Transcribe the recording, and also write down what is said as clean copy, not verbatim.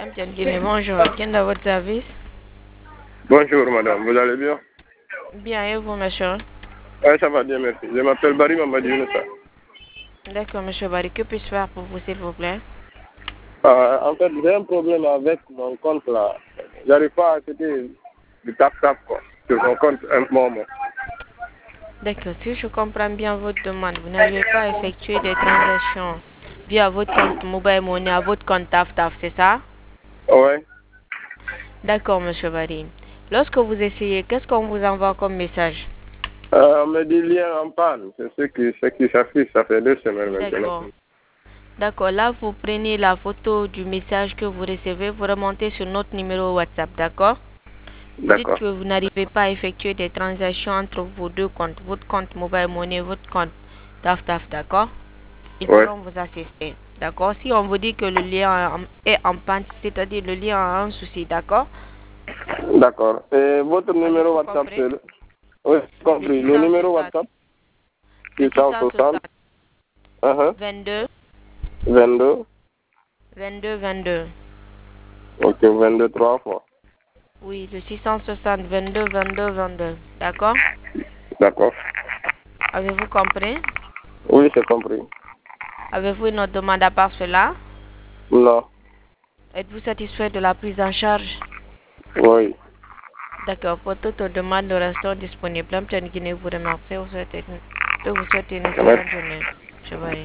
Bonjour, quel est votre service? Bonjour madame, vous allez bien? Bien, et vous, monsieur? Oui, ça va bien, merci. Je m'appelle Barry Mamadou Younoussa. D'accord, monsieur Barry, que puis-je faire pour vous, s'il vous plaît? En fait, j'ai un problème avec mon compte là. J'arrive pas à acheter du tap-tap quoi, sur mon compte un moment. D'accord, si je comprends bien votre demande, vous n'arrivez pas à effectuer des transactions via votre compte mobile money à votre compte TAF-TAF, c'est ça? Ouais. D'accord, monsieur Barry. Lorsque vous essayez, qu'est-ce qu'on vous envoie comme message? On me dit lien en panne. C'est ce qui s'affiche, ça fait 2 semaines maintenant. D'accord. D'accord, là, vous prenez la photo du message que vous recevez, vous remontez sur notre numéro WhatsApp, d'accord? Vous dites D'accord. que vous n'arrivez pas à effectuer des transactions entre vos deux comptes, votre compte mobile money, votre compte TAF-TAF, d'accord? Ils Ouais. pourront vous assister, d'accord? Si on vous dit que le lien est en panne, c'est-à-dire le lien a un souci, d'accord? D'accord. Et votre numéro Avez-vous WhatsApp, compris? c'est le... Oui, j'ai Le compris. Le numéro 660, WhatsApp, le 660 660, uh 22, 22. 22, 22. Ok, 22 3 fois. Oui, le 660, 22, 22, 22, d'accord? D'accord. Avez-vous compris? Oui, j'ai compris. Avez-vous une autre demande à part cela? Non. Êtes-vous satisfait de la prise en charge? Oui. D'accord, pour toute demande, nous restons disponibles. Guinée vous remercie de vous souhaiter une excellente journée. Je vous